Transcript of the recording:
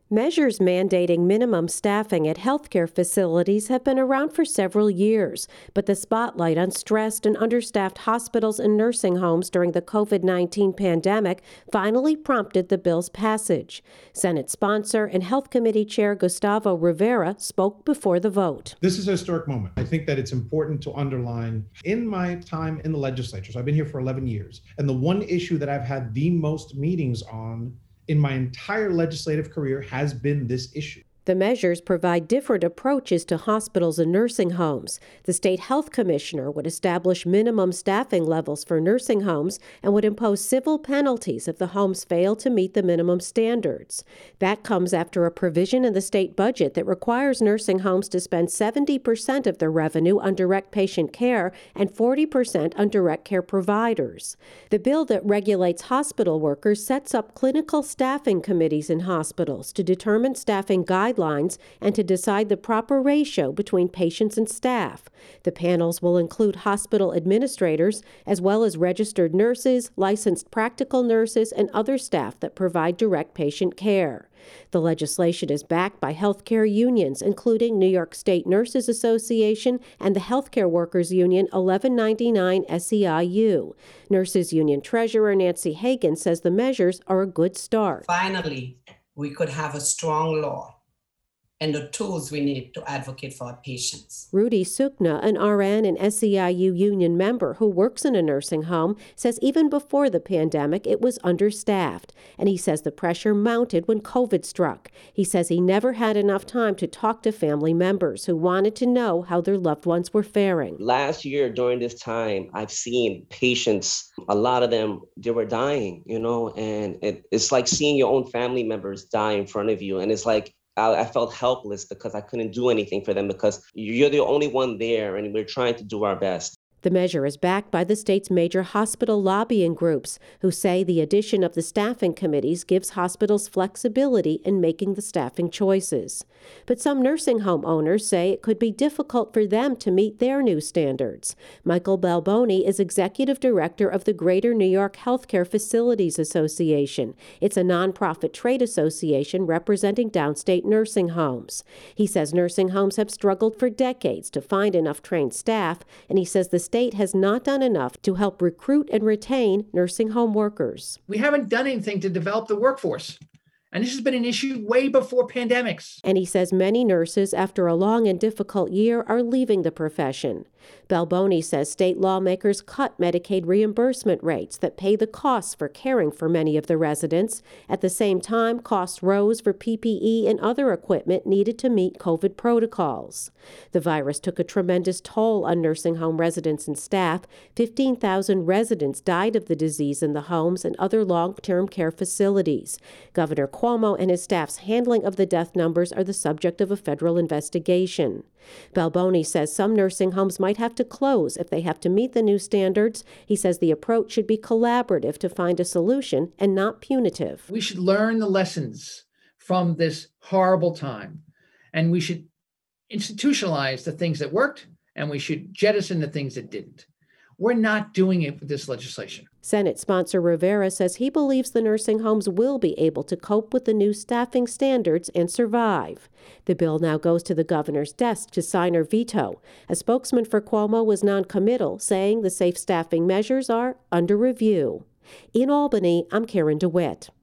Measures mandating minimum staffing at healthcare facilities have been around for several years, but the spotlight on stressed and understaffed hospitals and nursing homes during the COVID-19 pandemic finally prompted the bill's passage. Senate sponsor and Health Committee Chair Gustavo Rivera spoke before the vote. This is a historic moment. I think that it's important to underline in my time in the legislature, so I've been here for 11 years, and the one issue that I've had the most meetings on in my entire legislative career has been this issue. The measures provide different approaches to hospitals and nursing homes. The state health commissioner would establish minimum staffing levels for nursing homes and would impose civil penalties if the homes fail to meet the minimum standards. That comes after a provision in the state budget that requires nursing homes to spend 70% of their revenue on direct patient care and 40% on direct care providers. The bill that regulates hospital workers sets up clinical staffing committees in hospitals to determine staffing guidelines and to decide the proper ratio between patients and staff. The panels will include hospital administrators, as well as registered nurses, licensed practical nurses, and other staff that provide direct patient care. The legislation is backed by healthcare unions, including New York State Nurses Association and the Healthcare Workers Union 1199 SEIU. Nurses Union Treasurer Nancy Hagan says the measures are a good start. Finally, we could have a strong law and the tools we need to advocate for our patients. Rudy Sukna, an RN and SEIU union member who works in a nursing home, says even before the pandemic it was understaffed, and he says the pressure mounted when COVID struck. He says he never had enough time to talk to family members who wanted to know how their loved ones were faring. Last year during this time, I've seen patients, a lot of them, they were dying, and it's like seeing your own family members die in front of you, and it's like, I felt helpless because I couldn't do anything for them because you're the only one there and we're trying to do our best. The measure is backed by the state's major hospital lobbying groups, who say the addition of the staffing committees gives hospitals flexibility in making the staffing choices. But some nursing home owners say it could be difficult for them to meet their new standards. Michael Balboni is executive director of the Greater New York Healthcare Facilities Association. It's a nonprofit trade association representing downstate nursing homes. He says nursing homes have struggled for decades to find enough trained staff, and he says the state has not done enough to help recruit and retain nursing home workers. We haven't done anything to develop the workforce. And this has been an issue way before pandemics. And he says many nurses, after a long and difficult year, are leaving the profession. Balboni says state lawmakers cut Medicaid reimbursement rates that pay the costs for caring for many of the residents. At the same time, costs rose for PPE and other equipment needed to meet COVID protocols. The virus took a tremendous toll on nursing home residents and staff. 15,000 residents died of the disease in the homes and other long-term care facilities. Governor Cuomo and his staff's handling of the death numbers are the subject of a federal investigation. Balboni says some nursing homes might have to close if they have to meet the new standards. He says the approach should be collaborative to find a solution and not punitive. We should learn the lessons from this horrible time, and we should institutionalize the things that worked, and we should jettison the things that didn't. We're not doing it with this legislation. Senate sponsor Rivera says he believes the nursing homes will be able to cope with the new staffing standards and survive. The bill now goes to the governor's desk to sign or veto. A spokesman for Cuomo was non-committal, saying the safe staffing measures are under review. In Albany, I'm Karen DeWitt.